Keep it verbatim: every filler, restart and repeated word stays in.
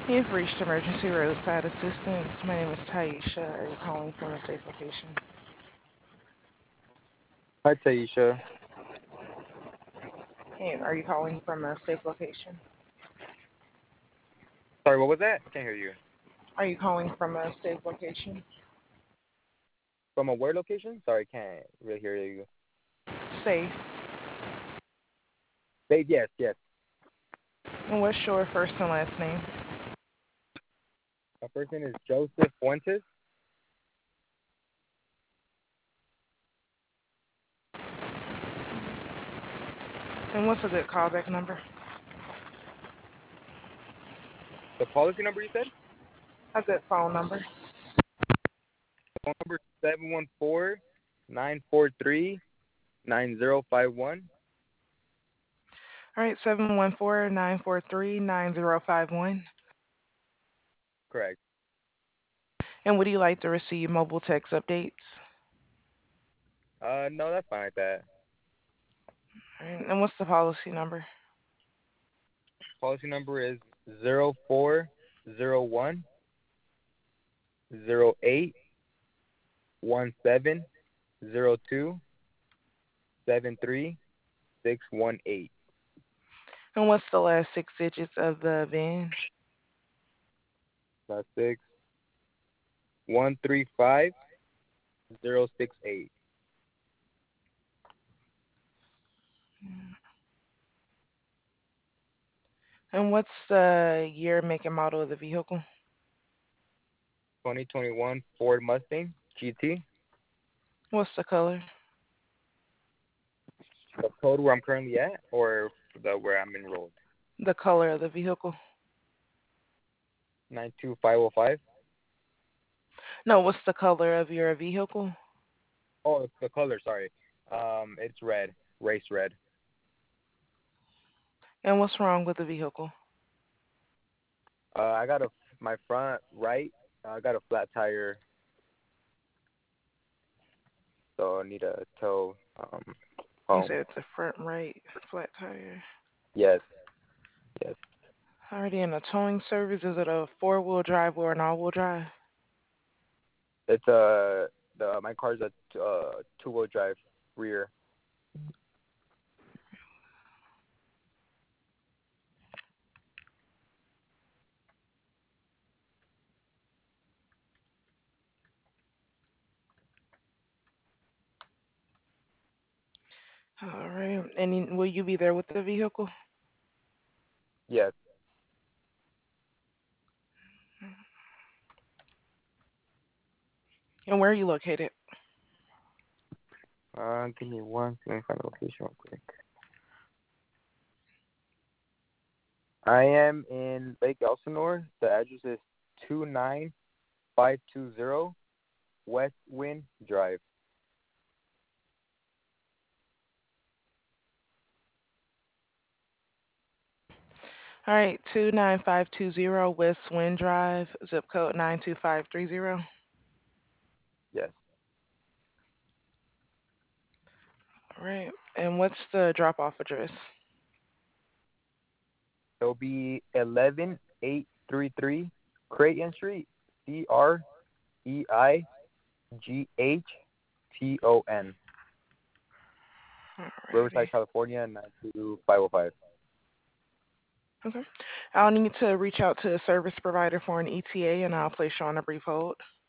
You've reached emergency roadside assistance. My name is Taisha. Are you calling from a safe location? Hi, Taisha. Hey, are you calling from a safe location? Sorry, what was that? I can't hear you. Are you calling from a safe location? From a where location? Sorry, I can't really hear you. Safe. Babe, yes, yes. And what's your first and last name? My first name is Joseph Fuentes. And what's a good callback number? The policy number you said? A good phone number. Phone number seven one four nine four three nine zero five one. All right, seven one four, nine four three, nine zero five one. Correct. And would you like to receive mobile text updates? Uh, no, that's fine like that. All right, and what's the policy number? Policy number is zero four zero one zero eight one seven zero two seven three six one eight. And what's the last six digits of the V I N? That's six one three five zero six eight. And what's the year, make, and model of the vehicle? twenty twenty-one Ford Mustang G T. What's the color? The code where I'm currently at, or the where I'm enrolled. The color of the vehicle? Nine two five zero five. No, what's the color of your vehicle? Oh, the color. Sorry. Um, it's red. Race red. And what's wrong with the vehicle? Uh, I got a my front right. Uh, I got a flat tire, so I need a tow um You home. said it's a front right flat tire. Yes. Yes. Already in a towing service. Is it a four wheel drive or an all wheel drive? It's a the my car's a uh, two wheel drive rear. All right. And you- will you be there with the vehicle? Yes. And where are you located? Uh, give me one. Let me find the location real quick. I am in Lake Elsinore. The address is two nine five two zero West Wind Drive. All right, two nine five two zero West Wind Drive, zip code nine two five three zero. Yes. All right. And what's the drop off address? It'll be eleven eight three three Creighton Street, C R E I G H T O N, Alrighty. Riverside, California, nine two five zero five. Okay. I'll need to reach out to a service provider for an E T A and I'll place you on a brief hold.